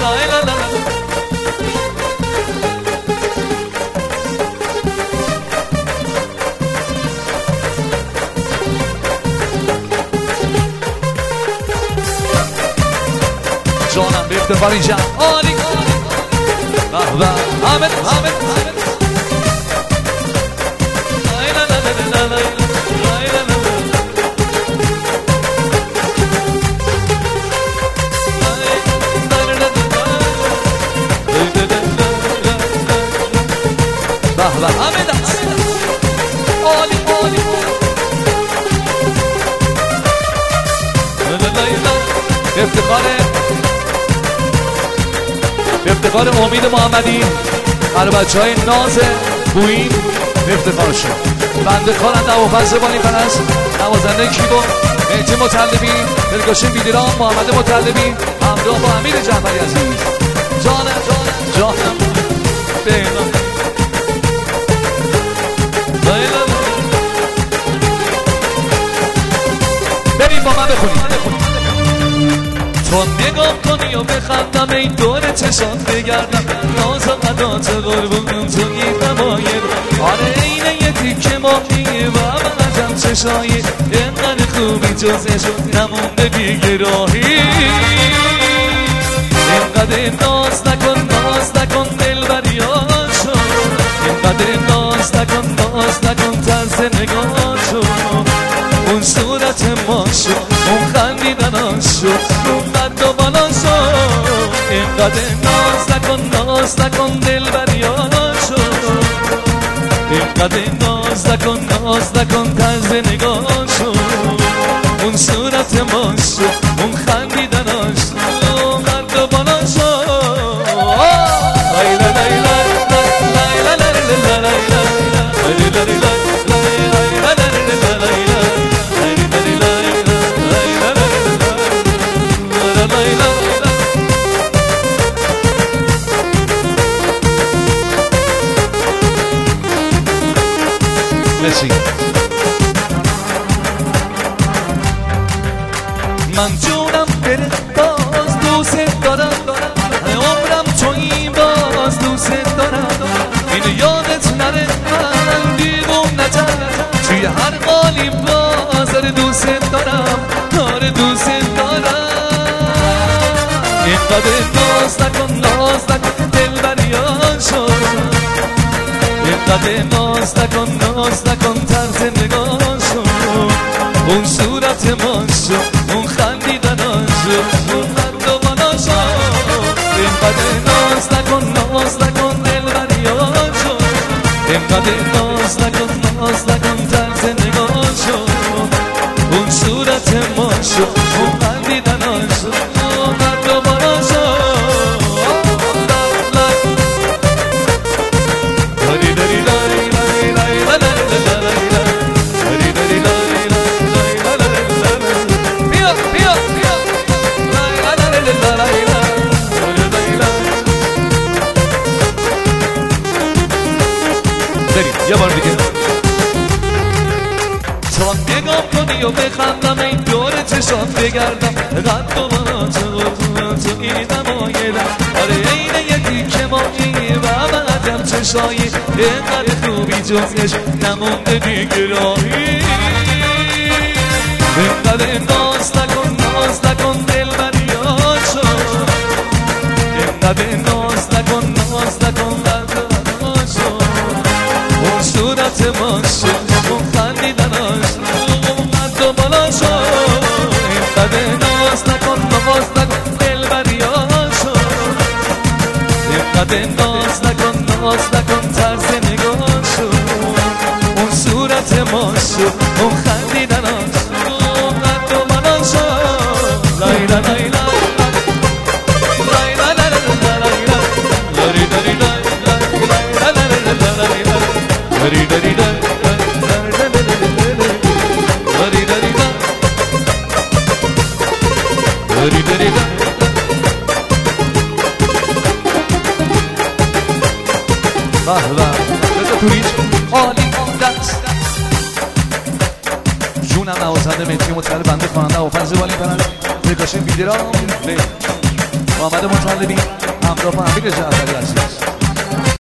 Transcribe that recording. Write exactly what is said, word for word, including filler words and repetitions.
جانم به افتخاری جمع عالی و حامد حامد و حامد عالی عالی افتخار افتخار امید محمدی برای بچه های ناز بوین افتخارشون بنده خواننده ابوالفضل بانی پرست نوازنده کیبورد مهدی مطلبی دلگشین بیدیران محمد مطلبی همراه با امیر جعفری عزیز جانم جانم جانم بینام بریم با من بخونیم تو نگاه کنی و بخندم این دور چشان بگردم ناز و قدات قربون تو این نمایر آره اینه یه تیکه ماهیه و من عجم چشایی اینقدر خوبی جزشون نمونده دیگه راهی اینقدر ناز نکن ناز نکن دلبریاشو اینقدر ناز نکن ناز نکن طرز نگاهشو اون صورت ماشو اون خندیدناشو اون قد و بالاشو اینقدر ناز نکن ناز نکن دلبریاشو اینقدر ناز نکن ناز نکن طرز نگاهشو اون صورت ماشو اون خندیدناشو اون قد و بالاشو لیلا لیلا لیلا لیلا لیلا لیلا من جونم بره باز دوست دارم عمرم تویی باز دوست دارم اینو یادت نره من دیوونه‌تم توی هر قالی باز آره دوست دارم آره دوست دارم اینقدر ناز نکن ناز نکن دلبریاشو اینقدر ناز نکن ناز نکن طرز نگاهشو اون صورت ماشو اون خندیدناشو اون قد و بالاشو اینقدر ناز نکن ناز نکن دلبریاشو اینقدر ناز نکن ناز نکن طرز نگاهشو اون صورت ماشو اون خندیدناشو اون قد و بالاشو یه بار دیگه تو نگاه کنی و بخندم این دور چشام بگردم قد و بالات قربون تو این نمایدم آره اینه یه تیکه ماهیه و من عجب چشایی اینقدر خوبی جزش نمونده دیگه راهی اینقدر ناز نکن ناز نکن دلبریاشو اینقدر ناز نکن ناز نکن برداشو اون صورت ماشو اون خندیدناشو اون قد و بالاشو اینقدر ناز نکن ناز نکن دلبریاشو اینقدر ناز نکن ناز نکن طرز نگاهشو اون صورت ماشو اون خندیدناشو اون قد و بالاشو لیلا لیلا جونم نوازنده مهدی مطلب بنده خواننده ابوالفضل بانی پرست دلگشین بیدیران محمد مطلبی همراه با امیر جعفری عزیز.